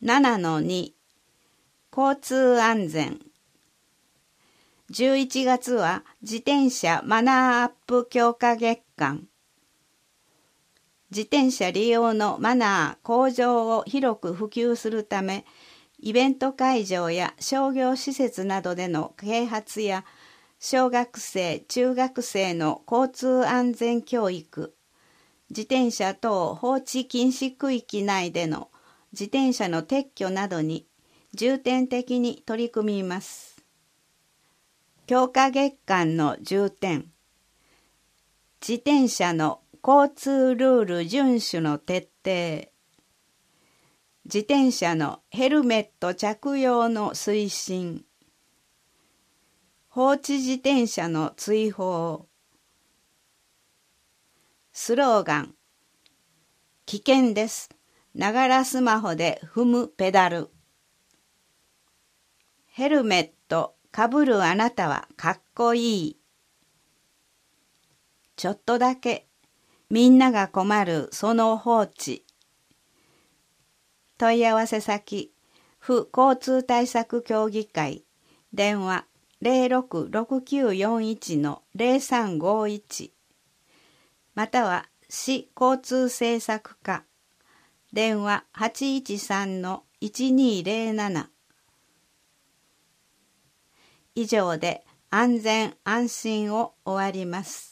7-2 交通安全。11月は自転車マナーアップ強化月間。自転車利用のマナー向上を広く普及するため、イベント会場や商業施設などでの啓発や小学生・中学生の交通安全教育、自転車等放置禁止区域内での自転車の撤去などに重点的に取り組みます。強化月間の重点。自転車の交通ルール遵守の徹底。自転車のヘルメット着用の推進。放置自転車の追放。スローガン。危険です。ながらスマホで踏むペダル。ヘルメットかぶるあなたはかっこいい。ちょっとだけみんなが困るその放置。問い合わせ先、府交通対策協議会、電話066941-0351、または市交通政策課、電話813-1207。以上で安全安心を終わります。